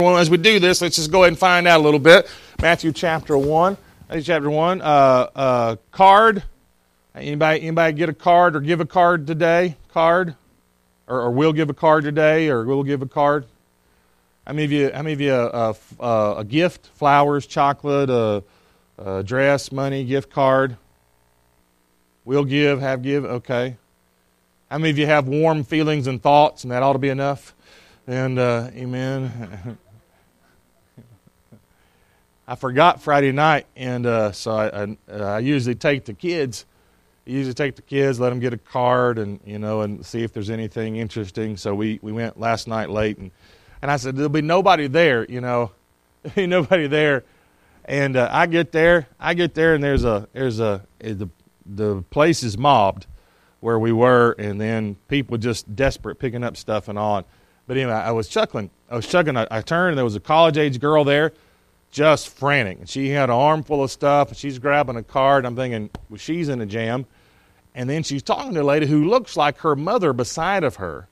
Well, as we do this, let's just go ahead and find out a little bit. Matthew chapter 1. Card. Anybody get a card or give a card today? Card? Or will give a card today, or will give a card? How many of you a gift? Flowers, chocolate, a dress, money, gift card? Will give, have give, okay. How many of you have warm feelings and thoughts, and that ought to be enough? And amen. I forgot Friday night, and so I usually take the kids. Let them get a card, and see if there's anything interesting. So we went last night late, and I said there'll be nobody there, there'll be nobody there. And I get there, and there's the place is mobbed where we were, and then people just desperate picking up stuff and on. But anyway, I was chuckling. I turned, and there was a college-age girl there, just frantic. And she had an armful of stuff, and she's grabbing a card. I'm thinking, well, she's in a jam. And then she's talking to a lady who looks like her mother beside of her,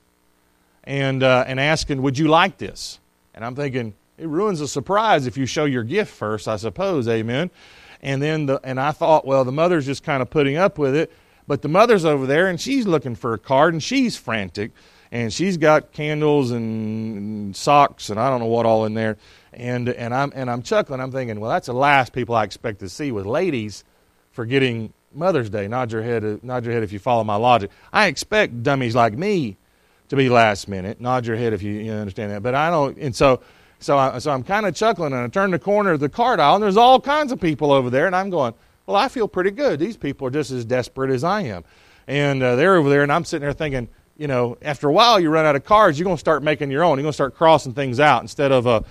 and asking, would you like this? And I'm thinking, it ruins the surprise if you show your gift first, I suppose, amen. And then I thought, well, the mother's just kind of putting up with it. But the mother's over there, and she's looking for a card, and she's frantic. And she's got candles and socks and I don't know what all in there. And I'm chuckling. I'm thinking, well, that's the last people I expect to see with ladies for getting Mother's Day. Nod your head if you follow my logic. I expect dummies like me to be last minute. Nod your head if you understand that. But I don't. And so I'm kind of chuckling, and I turn the corner of the card aisle, and there's all kinds of people over there, and I'm going, well, I feel pretty good. These people are just as desperate as I am. And they're over there, and I'm sitting there thinking, after a while you run out of cards, you're going to start making your own. You're going to start crossing things out instead of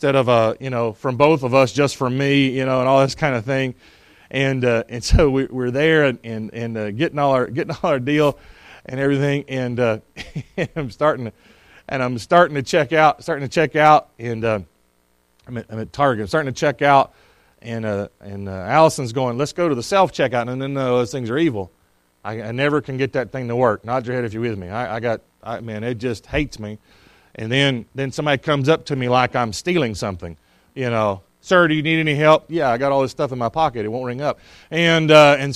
from both of us, just from me, and all this kind of thing. And so we're there and getting all our deal and everything. And I'm starting to check out. And I'm at Target. I'm starting to check out. And Allison's going, let's go to the self checkout. And then those things are evil. I never can get that thing to work. Nod your head if you're with me. Man, it just hates me. And then somebody comes up to me like I'm stealing something. Sir, do you need any help? Yeah, I got all this stuff in my pocket. It won't ring up. And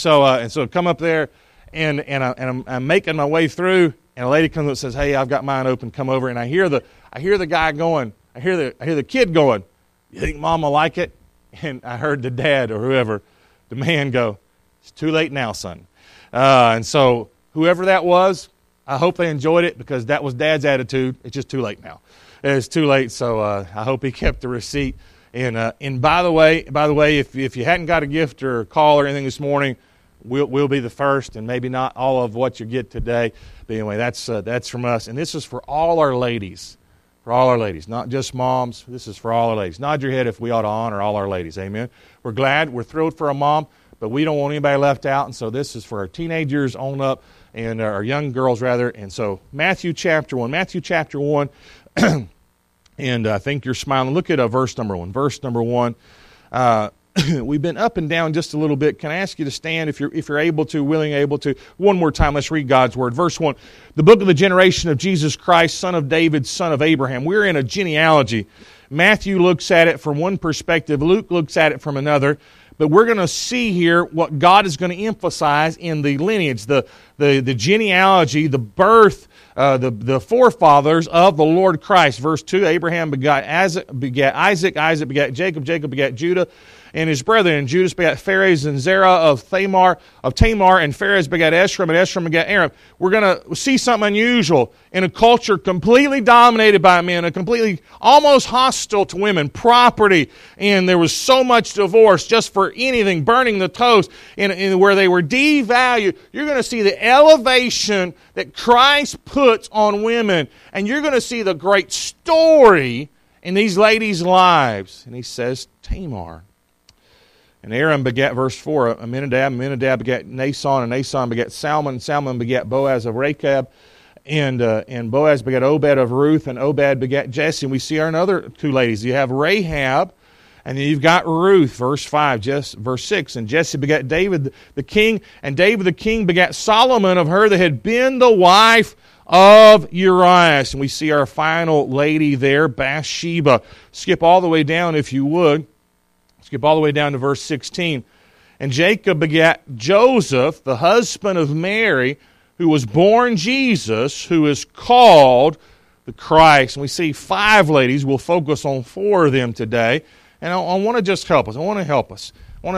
so come up there, and I'm making my way through, and a lady comes up and says, hey, I've got mine open. Come over. And I hear the guy going. I hear the kid going, you think Mom will like it? And I heard the dad or whoever, the man go, it's too late now, son. And so whoever that was, I hope they enjoyed it, because that was Dad's attitude. It's just too late now. It's too late, so I hope he kept the receipt. And by the way, if you hadn't got a gift or a call or anything this morning, we'll be the first, and maybe not all of what you get today. But anyway, that's from us, and this is for all our ladies. For all our ladies, not just moms. This is for all our ladies. Nod your head if we ought to honor all our ladies. Amen. We're thrilled for a mom, but we don't want anybody left out. And so this is for our teenagers on up, and our young girls rather. And so Matthew chapter 1. And I think you're smiling. Look at verse number 1. Verse number 1. We've been up and down just a little bit. Can I ask you to stand if you're able to, willing, able to? One more time, let's read God's Word. Verse 1, the book of the generation of Jesus Christ, son of David, son of Abraham. We're in a genealogy. Matthew looks at it from one perspective. Luke looks at it from another. But we're going to see here what God is going to emphasize in the lineage, the genealogy, the birth, the forefathers of the Lord Christ. Verse 2, Abraham begat Isaac, Isaac begat Jacob, Jacob begat Judah and his brethren. And Judas begat Phares and Zerah of Tamar, and Phares begat Esrom, and Esrom begat Aram. We're going to see something unusual in a culture completely dominated by men, a completely almost hostile to women, property, and there was so much divorce just for anything, burning the toast, in where they were devalued. You're going to see the elevation that Christ puts on women, and you're going to see the great story in these ladies' lives. And he says, Tamar. And Aram begat, verse 4, Amminadab, Amminadab begat Nason, and Nason begat Salmon, and Salmon begat Boaz of Rechab, and Boaz begat Obed of Ruth, and Obed begat Jesse. And we see our other two ladies. You have Rahab, and then you've got Ruth, verse 5, verse 6. And Jesse begat David the king, and David the king begat Solomon of her that had been the wife of Urias. And we see our final lady there, Bathsheba. Skip all the way down, if you would. Skip all the way down to verse 16. And Jacob begat Joseph, the husband of Mary, who was born Jesus, who is called the Christ. And we see 5 ladies. We'll focus on 4 of them today. And I want to just help us. I want to help us.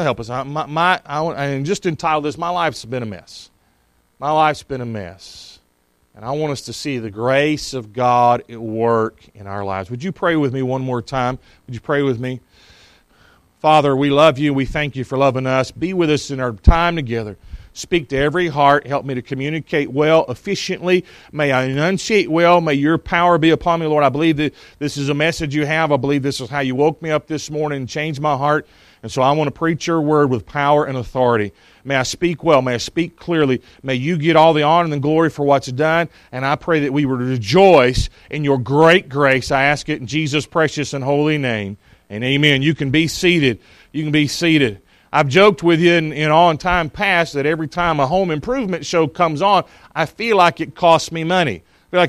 I just entitled this, My Life's Been a Mess. My life's been a mess. And I want us to see the grace of God at work in our lives. Would you pray with me one more time? Would you pray with me? Father, we love you. We thank you for loving us. Be with us in our time together. Speak to every heart. Help me to communicate well, efficiently. May I enunciate well. May your power be upon me, Lord. I believe that this is a message you have. I believe this is how you woke me up this morning and changed my heart. And so I want to preach your word with power and authority. May I speak well. May I speak clearly. May you get all the honor and the glory for what's done. And I pray that we would rejoice in your great grace. I ask it in Jesus' precious and holy name. And amen. You can be seated. You can be seated. I've joked with you in time past that every time a home improvement show comes on, I feel like it costs me money.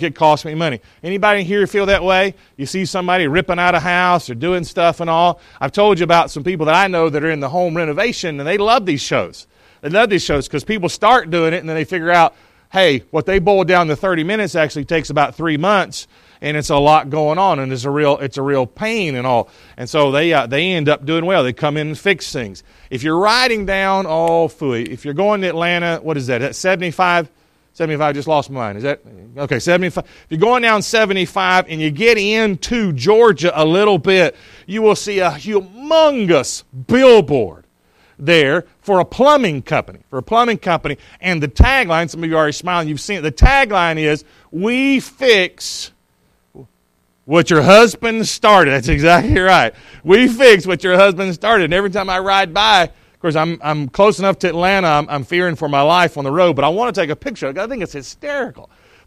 Anybody here feel that way? You see somebody ripping out a house or doing stuff and all. I've told you about some people that I know that are in the home renovation, and they love these shows. They love these shows because people start doing it, and then they figure out, hey, what they boiled down to 30 minutes actually takes about 3 months. And it's a lot going on, and it's a real pain and all. And so they end up doing well. They come in and fix things. If you're riding down, if you're going to Atlanta, what is that? That's 75? 75, just lost my mind. Is that? Okay, 75. If you're going down 75 and you get into Georgia a little bit, you will see a humongous billboard there for a plumbing company. And the tagline, some of you are already smiling, you've seen it. The tagline is, "We fix what your husband started." That's exactly right. We fix what your husband started. And every time I ride by, of course, I'm close enough to Atlanta, I'm fearing for my life on the road, but I want to take a picture. I think it's hysterical.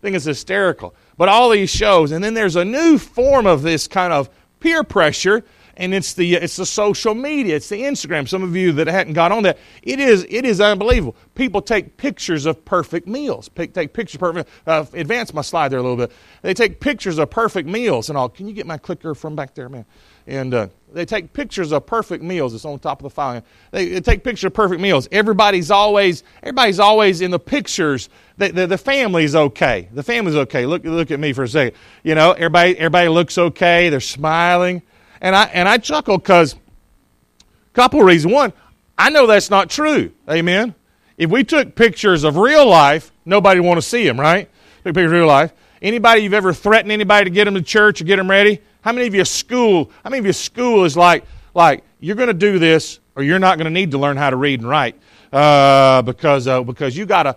But all these shows, and then there's a new form of this kind of peer pressure, and it's the social media, it's the Instagram. Some of you that hadn't got on that, it is unbelievable. People take pictures of perfect meals. Advance my slide there a little bit. They take pictures of perfect meals and all. Can you get my clicker from back there, man? And they take pictures of perfect meals. It's on top of the file. They take pictures of perfect meals. Everybody's always in the pictures. The family's okay. The family's okay. Look at me for a second. You know, everybody looks okay. They're smiling. And I chuckle because a couple of reasons. One, I know that's not true. Amen. If we took pictures of real life, nobody would want to see them, right? Took pictures of real life. Anybody you've ever threatened anybody to get them to church or get them ready? How many of you school is like you're going to do this or you're not going to need to learn how to read and write because you gotta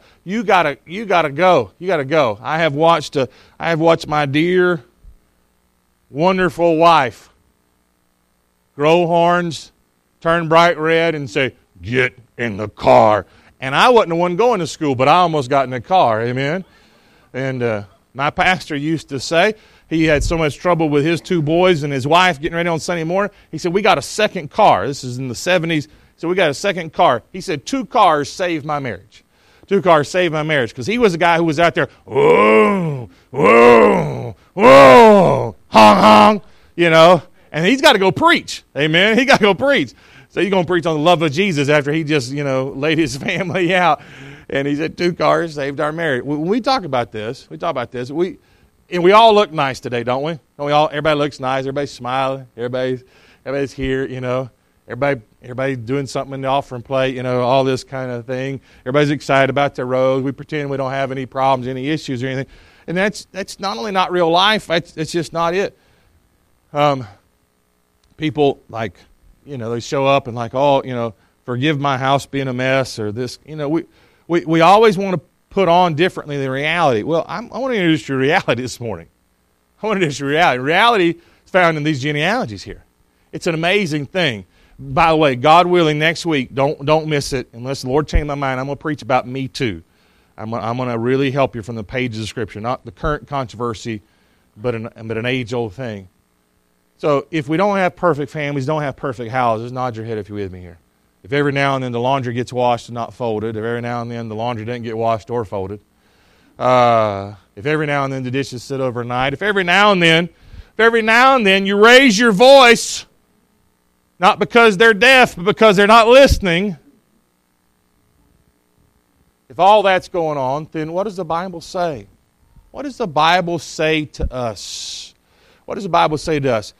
go. I have watched my dear, wonderful wife grow horns, turn bright red, and say, "Get in the car." And I wasn't the one going to school, but I almost got in the car. Amen. And my pastor used to say, he had so much trouble with his 2 boys and his wife getting ready on Sunday morning. He said, "We got a second car." This is in the 70s. So we got a second car. He said, 2 cars saved my marriage. 2 cars saved my marriage. Because he was a guy who was out there, whoa, whoa, whoa, hong, hong, you know. And he's got to go preach. Amen. He got to go preach. So he's going to preach on the love of Jesus after he just, laid his family out. And he said 2 cars saved our marriage. When we talk about this, we all look nice today, don't we? Everybody looks nice. Everybody's smiling. Everybody's here, Everybody doing something in the offering plate, all this kind of thing. Everybody's excited about their roads. We pretend we don't have any problems, any issues or anything. And that's not only not real life, it's just not it. People they show up and forgive my house being a mess or this. We always want to put on differently than reality. Well, I want to introduce you to reality this morning. Reality is found in these genealogies here. It's an amazing thing. By the way, God willing, next week, don't miss it. Unless the Lord changed my mind, I'm going to preach about Me Too. I'm going to really help you from the pages of Scripture, not the current controversy, but an age-old thing. So if we don't have perfect families, don't have perfect houses, nod your head if you're with me here. If every now and then the laundry gets washed and not folded, if every now and then the laundry doesn't get washed or folded, If every now and then the dishes sit overnight, if every now and then you raise your voice, not because they're deaf, but because they're not listening, if all that's going on, then what does the Bible say? What does the Bible say to us? What does the Bible say to us?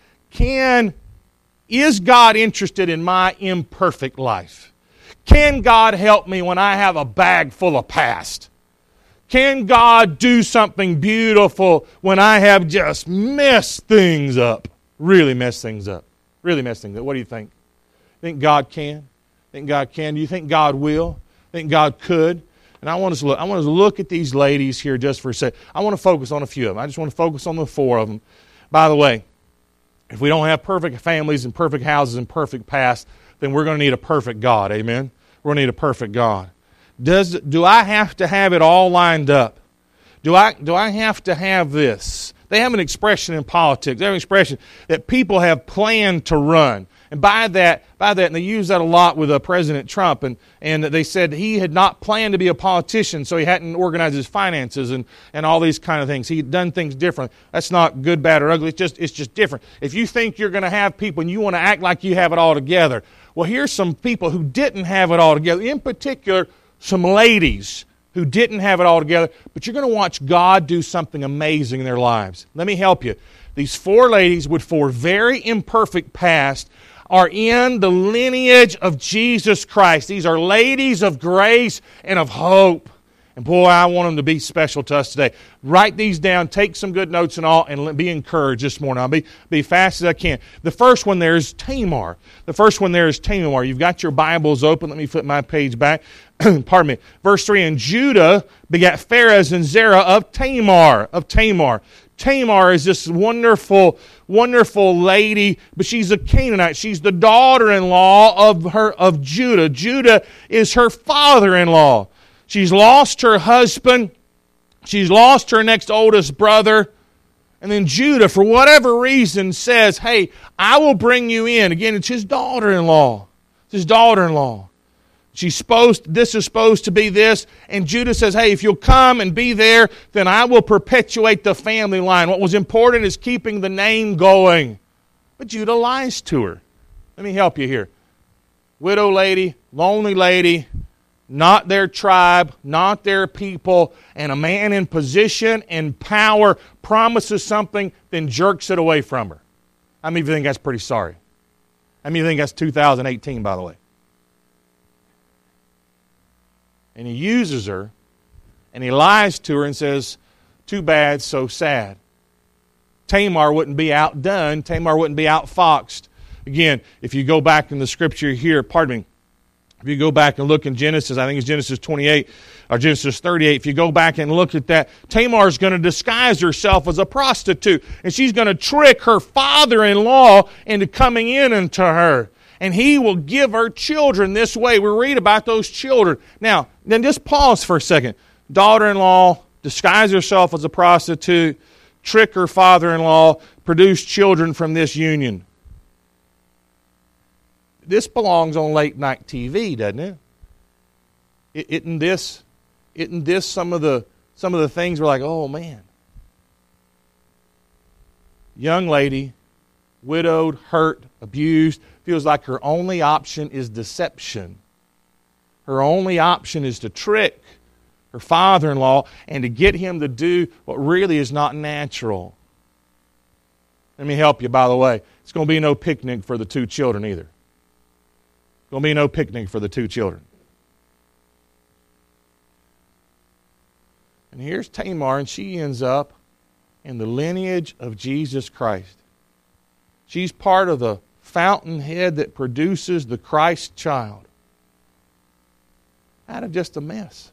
Is God interested in my imperfect life? Can God help me when I have a bag full of past? Can God do something beautiful when I have just messed things up? Really messed things up. Really messed things up. What do you think? Think God can? Think God can? Do you think God will? Think God could? And I want us to look at these ladies here just for a second. I want to focus on a few of them. I just want to focus on the four of them. By the way, if we don't have perfect families and perfect houses and perfect past, then we're going to need a perfect God. Amen? We're going to need a perfect God. Do I have to have it all lined up? Do I have to have this? They have an expression in politics. They have an expression that people have planned to run. And by that, and they use that a lot with President Trump, and they said he had not planned to be a politician, so he hadn't organized his finances and all these kind of things. He had done things different. That's not good, bad, or ugly. It's just different. If you think you're going to have people and you want to act like you have it all together, well, here's some people who didn't have it all together. In particular, some ladies who didn't have it all together, but you're going to watch God do something amazing in their lives. Let me help you. These four ladies with four very imperfect past are in the lineage of Jesus Christ. These are ladies of grace and of hope. And boy, I want them to be special to us today. Write these down, take some good notes and all, and be encouraged this morning. I'll be fast as I can. The first one there is Tamar. You've got your Bibles open. Let me flip my page back. Pardon me. Verse 3, and Judah begat Pharez and Zerah of Tamar. Tamar is this wonderful, wonderful lady, but she's a Canaanite. She's the daughter-in-law of Judah. Judah is her father-in-law. She's lost her husband. She's lost her next oldest brother. And then Judah, for whatever reason, says, hey, I will bring you in. Again, it's his daughter-in-law. This is supposed to be this. And Judah says, hey, if you'll come and be there, then I will perpetuate the family line. What was important is keeping the name going. But Judah lies to her. Let me help you here. Widow lady, lonely lady, not their tribe, not their people, and a man in position and power promises something, then jerks it away from her. How many of you think that's pretty sorry? How many of you think that's 2018, by the way? And he uses her, and he lies to her and says, too bad, so sad. Tamar wouldn't be outdone. Tamar wouldn't be outfoxed. Again, if you go back in the scripture here, if you go back and look in Genesis, I think it's Genesis 28 or Genesis 38, if you go back and look at that, Tamar's going to disguise herself as a prostitute, and she's going to trick her father-in-law into coming in unto her. And he will give her children this way. We read about those children. Now, then just pause for a second. Daughter-in-law, disguise herself as a prostitute, trick her father-in-law, produce children from this union. This belongs on late night TV, doesn't it? Isn't this some of the things we're like, oh man. Young lady, widowed, hurt, abused, feels like her only option is deception. Her only option is to trick her father-in-law and to get him to do what really is not natural. Let me help you, by the way. It's going to be no picnic for the two children either. Going to be no picnic for the two children. And here's Tamar, and she ends up in the lineage of Jesus Christ. She's part of the fountainhead that produces the Christ child. Out of just a mess.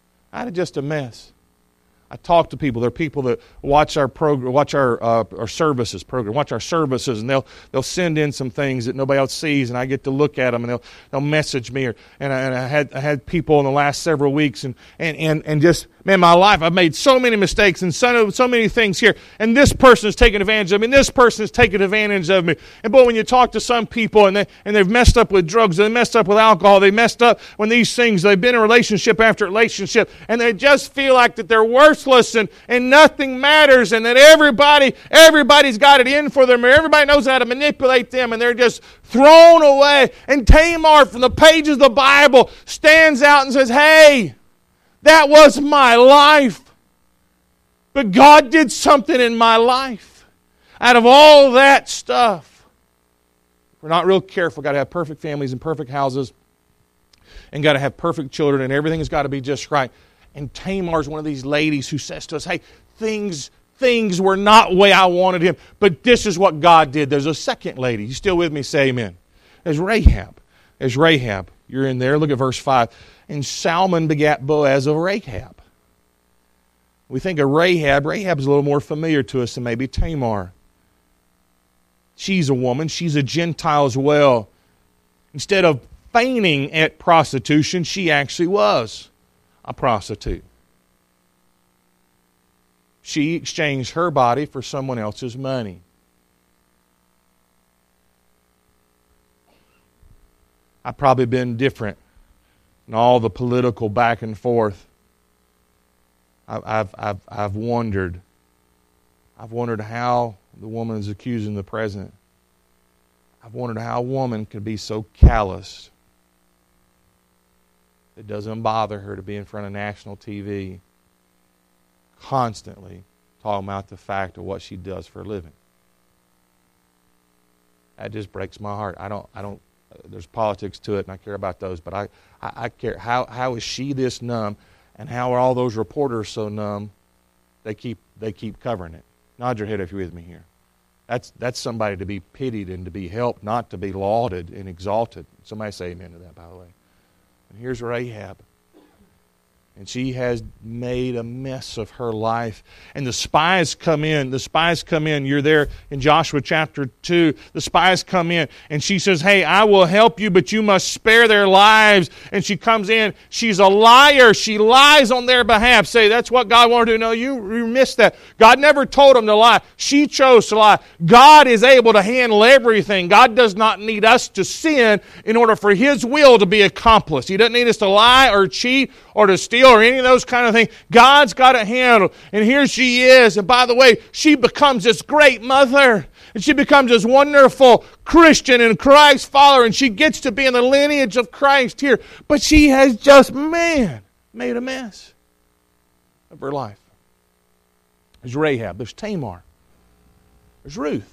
I talk to people. There are people that watch our program, watch our services, and they'll send in some things that nobody else sees, and I get to look at them, and they'll message me. And I had people in the last several weeks, and just, man, my life, I've made so many mistakes and so many things here, and this person is taking advantage of me, and this person is taking advantage of me. And boy, when you talk to some people, and they've messed up with drugs, they messed up with alcohol, they messed up with these things, they've been in relationship after relationship, and they just feel like that they're worth worthless and nothing matters, and that everybody's got it in for them, or everybody knows how to manipulate them, and they're just thrown away. And Tamar, from the pages of the Bible, stands out and says, hey, that was my life. But God did something in my life. Out of all that stuff, if we're not real careful, got to have perfect families and perfect houses, and got to have perfect children, and everything has got to be just right. And Tamar's one of these ladies who says to us, hey, things were not the way I wanted him, but this is what God did. There's a second lady. You still with me? Say amen. There's Rahab. You're in there. Look at verse 5. And Salmon begat Boaz of Rahab. We think of Rahab. Rahab's a little more familiar to us than maybe Tamar. She's a woman. She's a Gentile as well. Instead of feigning at prostitution, she actually was a prostitute. She exchanged her body for someone else's money. I've probably been different in all the political back and forth. I've wondered how the woman is accusing the president. I've wondered how a woman could be so callous. It doesn't bother her to be in front of national TV constantly talking about the fact of what she does for a living. That just breaks my heart. I don't there's politics to it, and I care about those, but I care. How is she this numb, and how are all those reporters so numb? They keep covering it. Nod your head if you're with me here. That's somebody to be pitied and to be helped, not to be lauded and exalted. Somebody say amen to that, by the way. And here's Rahab. And she has made a mess of her life. And the spies come in. You're there in Joshua chapter 2. The spies come in. And she says, hey, I will help you, but you must spare their lives. And she comes in. She's a liar. She lies on their behalf. Say, that's what God wanted to know. You missed that. God never told them to lie. She chose to lie. God is able to handle everything. God does not need us to sin in order for His will to be accomplished. He doesn't need us to lie or cheat or to steal or any of those kind of things. God's got it handled. And here she is. And by the way, she becomes this great mother. And she becomes this wonderful Christian and Christ follower. And she gets to be in the lineage of Christ here. But she has just, made a mess of her life. There's Rahab. There's Tamar. There's Ruth.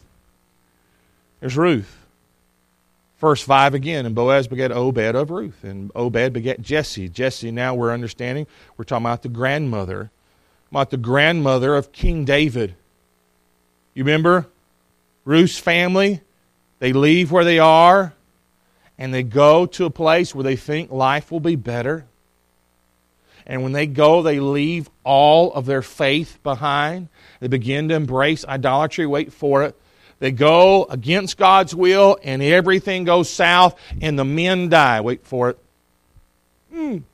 Verse 5 again, and Boaz begat Obed of Ruth, and Obed begat Jesse. Jesse, now we're understanding, we're talking about the grandmother of King David. You remember Ruth's family? They leave where they are, and they go to a place where they think life will be better. And when they go, they leave all of their faith behind. They begin to embrace idolatry. Wait for it. They go against God's will, and everything goes south, and the men die. Wait for it. And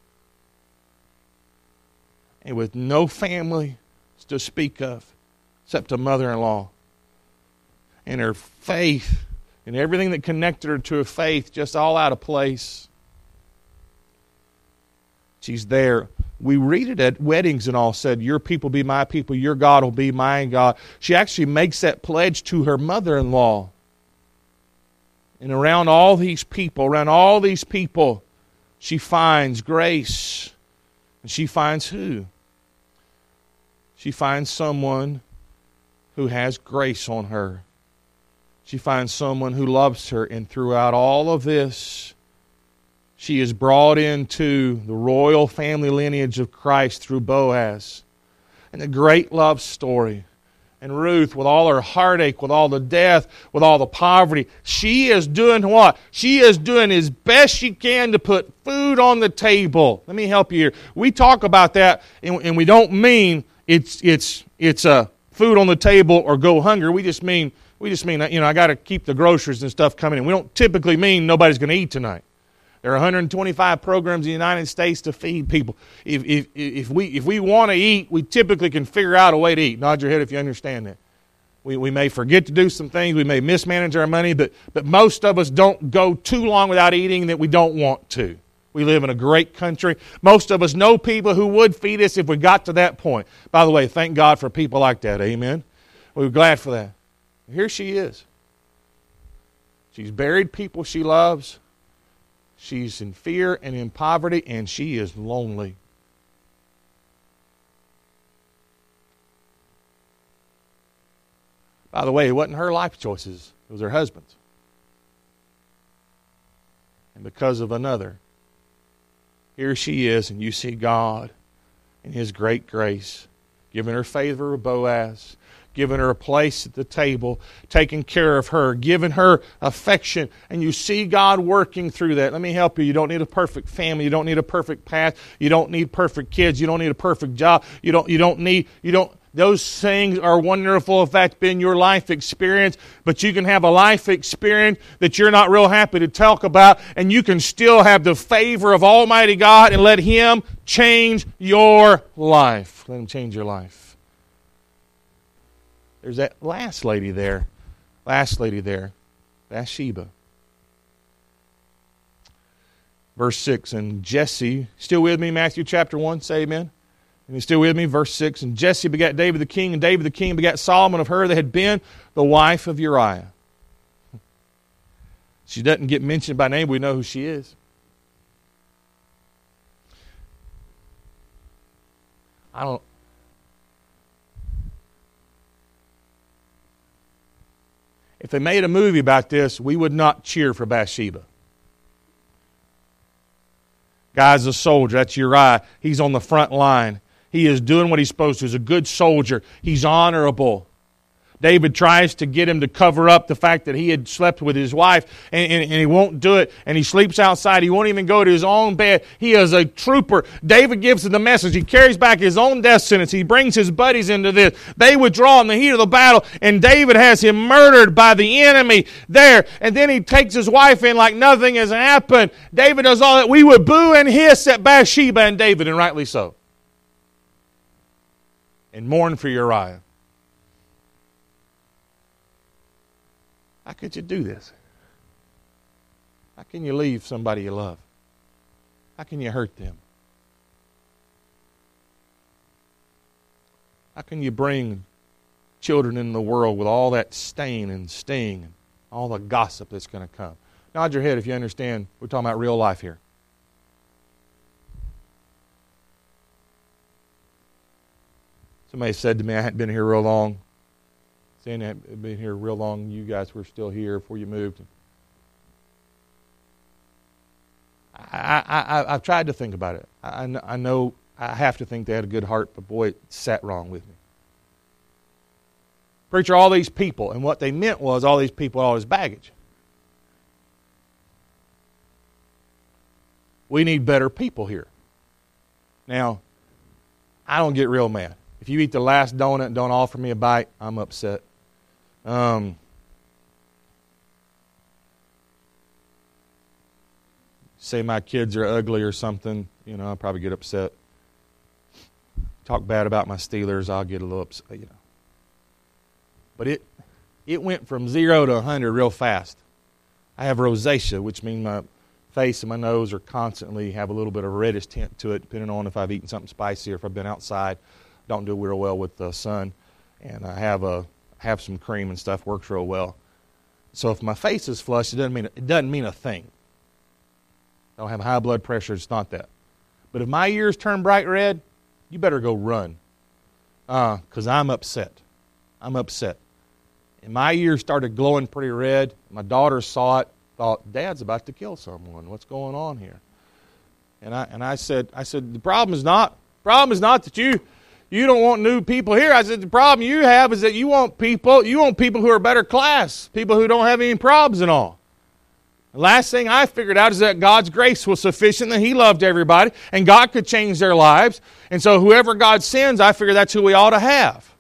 with no family to speak of, except a mother-in-law. And her faith, and everything that connected her to her faith, just all out of place. She's there. We read it at weddings and all, said, your people be my people, your God will be my God. She actually makes that pledge to her mother-in-law. And around all these people, she finds grace. And she finds who? She finds someone who has grace on her. She finds someone who loves her. And throughout all of this, she is brought into the royal family lineage of Christ through Boaz. And the great love story. And Ruth, with all her heartache, with all the death, with all the poverty, she is doing what? She is doing as best she can to put food on the table. Let me help you here. We talk about that, and we don't mean it's food on the table or go hungry. We just mean I got to keep the groceries and stuff coming in. We don't typically mean nobody's going to eat tonight. There are 125 programs in the United States to feed people. If we want to eat, we typically can figure out a way to eat. Nod your head if you understand that. We may forget to do some things. We may mismanage our money, but most of us don't go too long without eating that we don't want to. We live in a great country. Most of us know people who would feed us if we got to that point. By the way, thank God for people like that. Amen. We're glad for that. Here she is. She's buried people she loves. She's in fear and in poverty, and she is lonely. By the way, it wasn't her life choices. It was her husband's. And because of another, here she is, and you see God in His great grace, giving her favor with Boaz, giving her a place at the table, taking care of her, giving her affection, and you see God working through that. Let me help you. You don't need a perfect family. You don't need a perfect past. You don't need perfect kids. You don't need a perfect job. Those things are wonderful if that's been your life experience, but you can have a life experience that you're not real happy to talk about, and you can still have the favor of Almighty God and let Him change your life. Let Him change your life. There's that last lady there, Bathsheba. Verse 6, and Jesse, still with me, Matthew chapter 1, say amen. And you're still with me, verse 6, and Jesse begat David the king, and David the king begat Solomon of her that had been the wife of Uriah. She doesn't get mentioned by name, we know who she is. If they made a movie about this, we would not cheer for Bathsheba. Guy's a soldier. That's Uriah. He's on the front line. He is doing what he's supposed to. He's a good soldier. He's honorable. David tries to get him to cover up the fact that he had slept with his wife, and he won't do it, and he sleeps outside. He won't even go to his own bed. He is a trooper. David gives him the message. He carries back his own death sentence. He brings his buddies into this. They withdraw in the heat of the battle, and David has him murdered by the enemy there, and then he takes his wife in like nothing has happened. David does all that. We would boo and hiss at Bathsheba and David, and rightly so, and mourn for Uriah. How could you do this? How can you leave somebody you love? How can you hurt them? How can you bring children in the world with all that stain and sting and all the gossip that's going to come? Nod your head if you understand. We're talking about real life here. Somebody said to me, I hadn't been here real long. Saying I've been here real long. You guys were still here before you moved. I've tried to think about it. I know I have to think they had a good heart, but boy, it sat wrong with me. Preacher, all these people, and what they meant was all these people, all this baggage. We need better people here. Now, I don't get real mad. If you eat the last donut and don't offer me a bite, I'm upset. Say my kids are ugly or something, I'll probably get upset. Talk bad about my Steelers, I'll get a little upset, But it went from 0 to 100 real fast. I have rosacea, which means my face and my nose are constantly have a little bit of reddish tint to it, depending on if I've eaten something spicy or if I've been outside. Don't do real well with the sun, and I have some cream and stuff, works real well. So if my face is flushed, it doesn't mean a thing. I don't have high blood pressure, it's not that. But if my ears turn bright red, you better go run, because I'm upset. I'm upset. And my ears started glowing pretty red. My daughter saw it, thought, Dad's about to kill someone. What's going on here? And I said, the problem is not that you don't want new people here. I said, the problem you have is that you want people who are better class, people who don't have any problems and all. The last thing I figured out is that God's grace was sufficient, that He loved everybody, and God could change their lives. And so whoever God sends, I figure that's who we ought to have.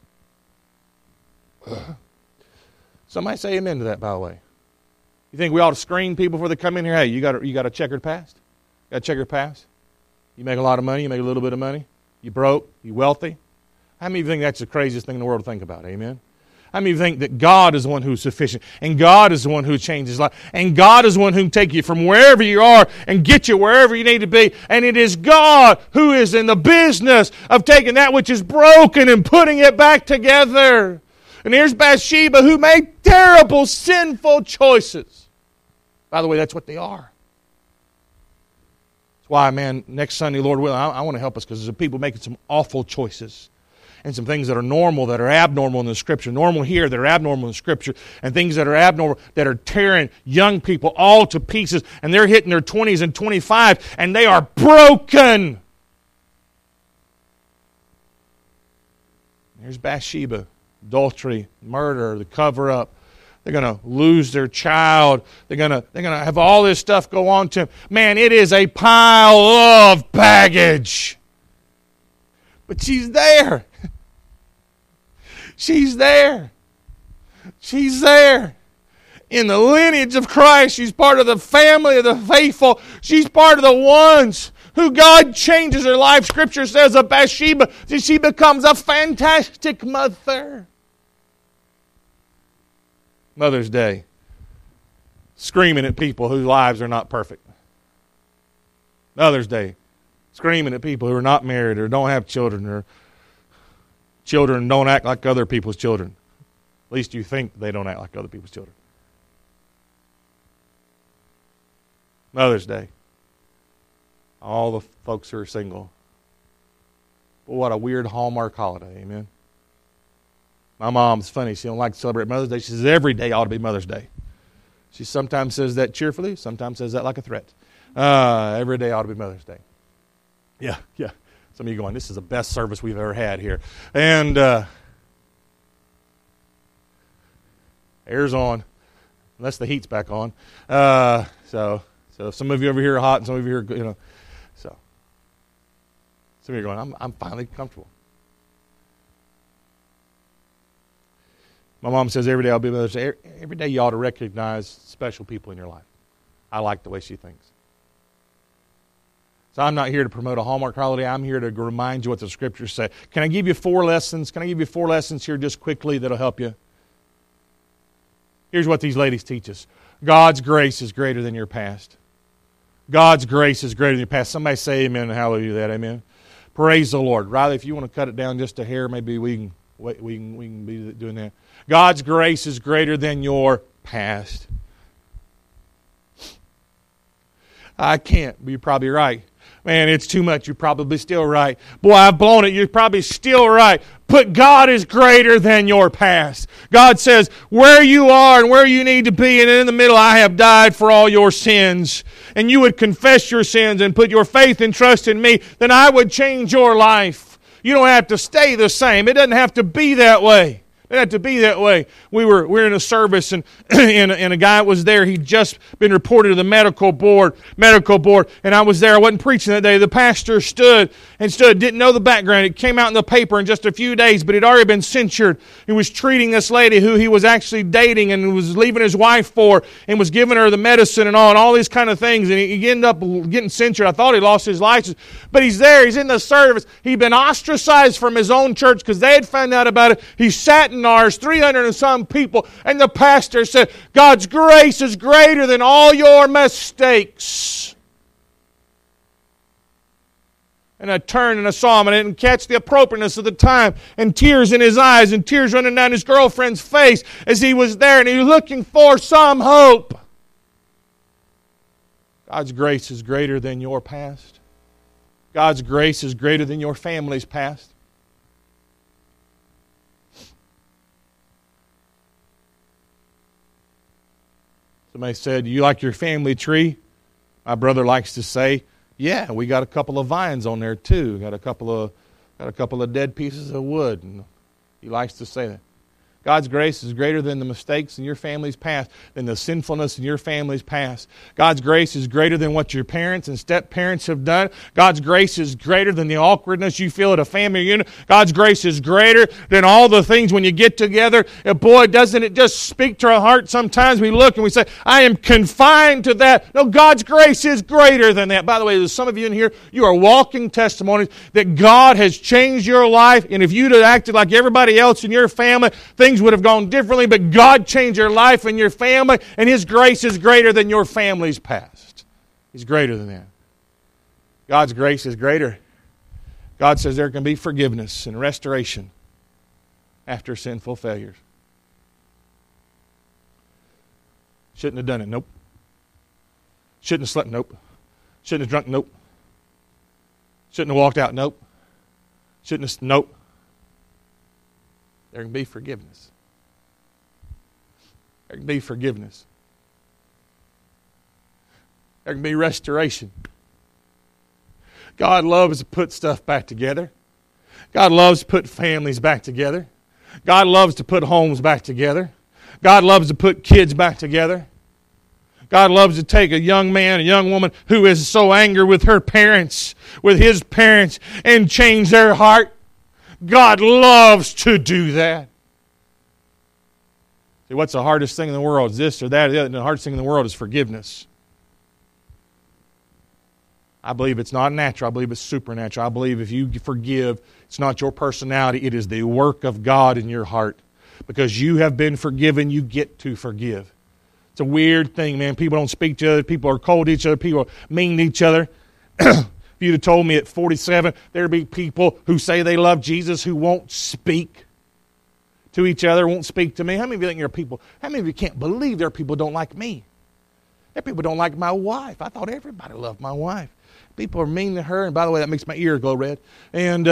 Somebody say amen to that, by the way. You think we ought to screen people before they come in here? Hey, you got a checkered past? Got a checkered past? You make a lot of money, you make a little bit of money? You broke? You wealthy? How many of you think that's the craziest thing in the world to think about? Amen? How many of you think that God is the one who's sufficient, and God is the one who changes life, and God is the one who can take you from wherever you are and get you wherever you need to be, and it is God who is in the business of taking that which is broken and putting it back together. And here's Bathsheba, who made terrible, sinful choices. By the way, that's what they are. That's why, man, next Sunday, Lord willing, I want to help us, because there's people making some awful choices. And some things that are normal, that are abnormal in the Scripture. Normal here, that are abnormal in the Scripture. And things that are abnormal, that are tearing young people all to pieces. And they're hitting their 20s and 25, and they are broken. Here's Bathsheba. Adultery, murder, the cover-up. They're going to lose their child. They're going to have all this stuff go on to them. Man, it is a pile of baggage. But she's there. She's there. She's there. In the lineage of Christ, she's part of the family of the faithful. She's part of the ones who God changes their life. Scripture says of Bathsheba that she becomes a fantastic mother. Mother's Day. Screaming at people whose lives are not perfect. Mother's Day. Screaming at people who are not married or don't have children, or children don't act like other people's children. At least you think they don't act like other people's children. Mother's Day. All the folks who are single. Well, what a weird Hallmark holiday, amen? My mom's funny. She don't like to celebrate Mother's Day. She says every day ought to be Mother's Day. She sometimes says that cheerfully, sometimes says that like a threat. Every day ought to be Mother's Day. Yeah. Some of you going, this is the best service we've ever had here. And air's on, unless the heat's back on. So some of you over here are hot, and some of you are, so some of you are going, I'm finally comfortable. My mom says every day I'll be Mother's Day. Every day you ought to recognize special people in your life. I like the way she thinks. So I'm not here to promote a Hallmark holiday. I'm here to remind you what the Scriptures say. Can I give you 4 lessons? Can I give you 4 lessons here just quickly that'll help you? Here's what these ladies teach us. God's grace is greater than your past. God's grace is greater than your past. Somebody say amen and hallelujah to that. Amen. Praise the Lord. Riley, if you want to cut it down just a hair, maybe we can be doing that. God's grace is greater than your past. I can't, but you're probably right. Man, it's too much. You're probably still right. Boy, I've blown it. You're probably still right. But God is greater than your past. God says, where you are and where you need to be, and in the middle, I have died for all your sins. And you would confess your sins and put your faith and trust in me, then I would change your life. You don't have to stay the same. It doesn't have to be that way. It had to be that way. We were in a service, and and a guy was there. He'd just been reported to the medical board, and I was there. I wasn't preaching that day. The pastor stood, didn't know the background. It came out in the paper in just a few days, but he'd already been censured. He was treating this lady who he was actually dating and was leaving his wife for, and was giving her the medicine and all these kind of things, and he ended up getting censured. I thought he lost his license, but he's there. He's in the service. He'd been ostracized from his own church because they had found out about it. He sat in ours, 300 and some people, and the pastor said, God's grace is greater than all your mistakes. And I turned and I saw him, and I didn't catch the appropriateness of the time, and tears in his eyes and tears running down his girlfriend's face as he was there, and he was looking for some hope. God's grace is greater than your past. God's grace is greater than your family's past. Somebody said, you like your family tree? My brother likes to say, yeah, we got a couple of vines on there too. Got a couple of dead pieces of wood. And he likes to say that. God's grace is greater than the mistakes in your family's past, than the sinfulness in your family's past. God's grace is greater than what your parents and step-parents have done. God's grace is greater than the awkwardness you feel at a family reunion. God's grace is greater than all the things when you get together. And boy, doesn't it just speak to our heart? Sometimes we look and we say, I am confined to that. No, God's grace is greater than that. By the way, there's some of you in here, you are walking testimonies that God has changed your life. And if you'd have acted like everybody else in your family, things things would have gone differently, but God changed your life and your family, and His grace is greater than your family's past. He's greater than that. God's grace is greater. God says there can be forgiveness and restoration after sinful failures. Shouldn't have done it. Nope. Shouldn't have slept. Nope. Shouldn't have drunk. Nope. Shouldn't have walked out. Nope. Shouldn't have. Nope. There can be forgiveness. There can be forgiveness. There can be restoration. God loves to put stuff back together. God loves to put families back together. God loves to put homes back together. God loves to put kids back together. God loves to take a young man, a young woman who is so angry with her parents, with his parents, and change their heart. God loves to do that. See, what's the hardest thing in the world? Is this or that or the other? The hardest thing in the world is forgiveness. I believe it's not natural. I believe it's supernatural. I believe if you forgive, it's not your personality. It is the work of God in your heart. Because you have been forgiven, you get to forgive. It's a weird thing, man. People don't speak to each other. People are cold to each other. People are mean to each other. If you'd have told me at 47, there'd be people who say they love Jesus who won't speak to each other, won't speak to me. How many of you think there are people, how many of you can't believe there are people who don't like me? There are people who don't like my wife. I thought everybody loved my wife. People are mean to her, and by the way, that makes my ears go red. And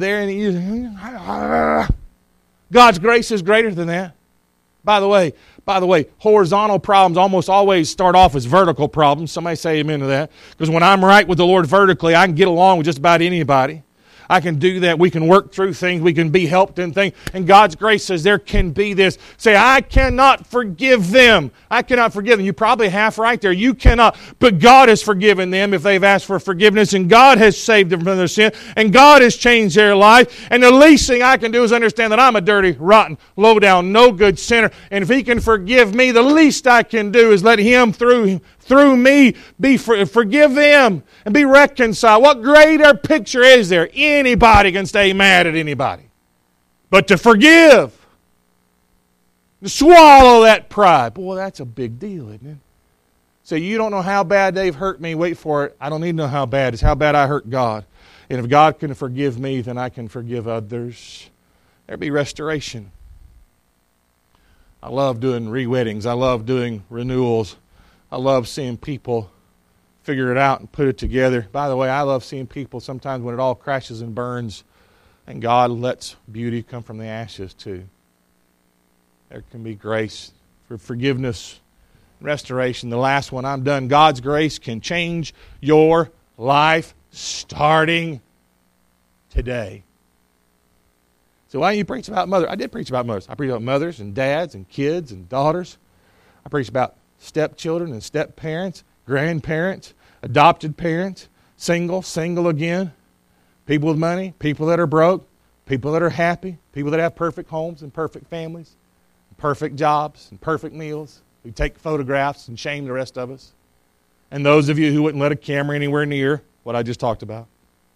God's grace is greater than that. By the way, horizontal problems almost always start off as vertical problems. Somebody say amen to that. Because when I'm right with the Lord vertically, I can get along with just about anybody. I can do that. We can work through things. We can be helped in things. And God's grace says there can be this. Say, I cannot forgive them. I cannot forgive them. You're probably half right there. You cannot. But God has forgiven them if they've asked for forgiveness. And God has saved them from their sin. And God has changed their life. And the least thing I can do is understand that I'm a dirty, rotten, low-down, no-good sinner. And if He can forgive me, the least I can do is let Him through me forgive them and be reconciled. What greater picture is there? Anybody can stay mad at anybody. But to forgive, to swallow that pride, boy, that's a big deal, isn't it? So you don't know how bad they've hurt me. Wait for it. I don't need to know how bad. It's how bad I hurt God. And if God can forgive me, then I can forgive others. There'll be restoration. I love doing re-weddings. I love doing renewals. I love seeing people figure it out and put it together. By the way, I love seeing people sometimes when it all crashes and burns and God lets beauty come from the ashes too. There can be grace for forgiveness, restoration. The last one, I'm done. God's grace can change your life starting today. So why don't you preach about mothers? I did preach about mothers. I preached about mothers and dads and kids and daughters. I preached about stepchildren and step-parents, grandparents, adopted parents, single again, people with money, people that are broke, people that are happy, people that have perfect homes and perfect families, perfect jobs and perfect meals, who take photographs and shame the rest of us, and those of you who wouldn't let a camera anywhere near what I just talked about.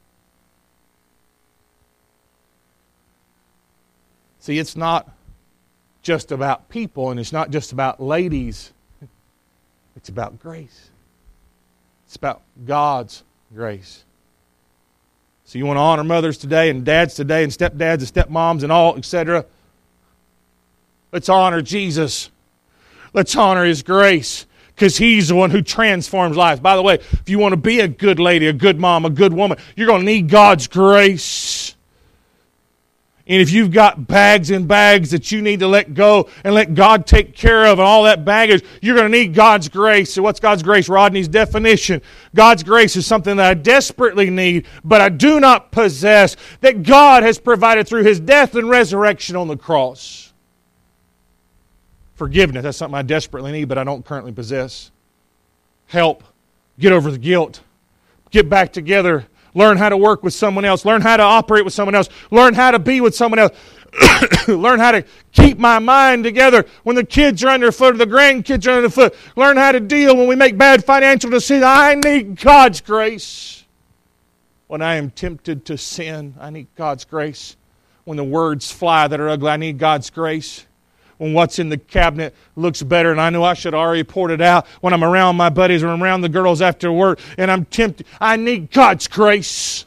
See, it's not just about people, and it's not just about ladies. It's about grace. It's about God's grace. So you want to honor mothers today and dads today and stepdads and stepmoms and all, etc. Let's honor Jesus. Let's honor His grace because He's the one who transforms lives. By the way, if you want to be a good lady, a good mom, a good woman, you're going to need God's grace. And if you've got bags and bags that you need to let go and let God take care of and all that baggage, you're going to need God's grace. So what's God's grace? Rodney's definition. God's grace is something that I desperately need, but I do not possess, that God has provided through His death and resurrection on the cross. Forgiveness, that's something I desperately need, but I don't currently possess. Help. Get over the guilt. Get back together. Learn how to work with someone else. Learn how to operate with someone else. Learn how to be with someone else. Learn how to keep my mind together when the kids are underfoot or the grandkids are underfoot. Learn how to deal when we make bad financial decisions. I need God's grace. When I am tempted to sin, I need God's grace. When the words fly that are ugly, I need God's grace. when what's in the cabinet looks better, and I know I should already poured it out when I'm around my buddies or I'm around the girls after work, and I'm tempted. I need God's grace.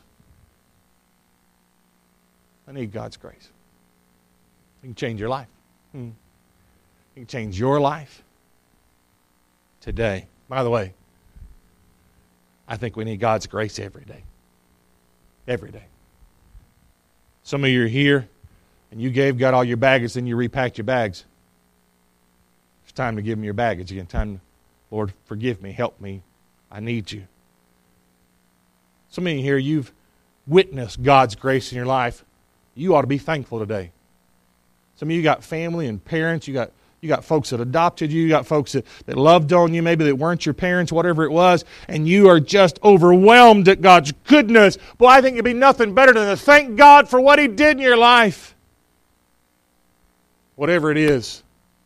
I need God's grace. It can change your life. It can change your life today. By the way, I think we need God's grace every day. Every day. Some of you are here, and you gave God all your baggage, then you repacked your bags. It's time to give Him your baggage again. Time, Lord, forgive me, help me. I need you. Some of you here, you've witnessed God's grace in your life. You ought to be thankful today. Some of you got family and parents. You got folks that adopted you. You got folks that loved on you, maybe that weren't your parents, whatever it was, and you are just overwhelmed at God's goodness. Boy, I think it'd be nothing better than to thank God for what He did in your life. Whatever it is.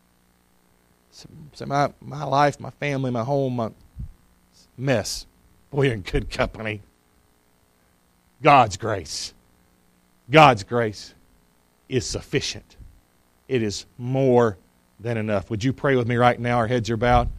So my life, my family, my home, my mess. Boy, you're in good company. God's grace. God's grace is sufficient. It is more than enough. Would you pray with me right now? Our heads are bowed.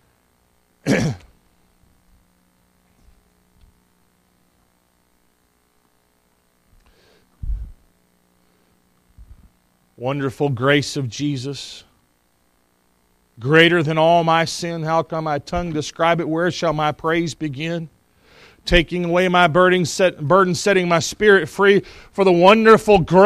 Wonderful grace of Jesus. Greater than all my sin. How can my tongue describe it? Where shall my praise begin? Taking away my burden, setting my spirit free for the wonderful grace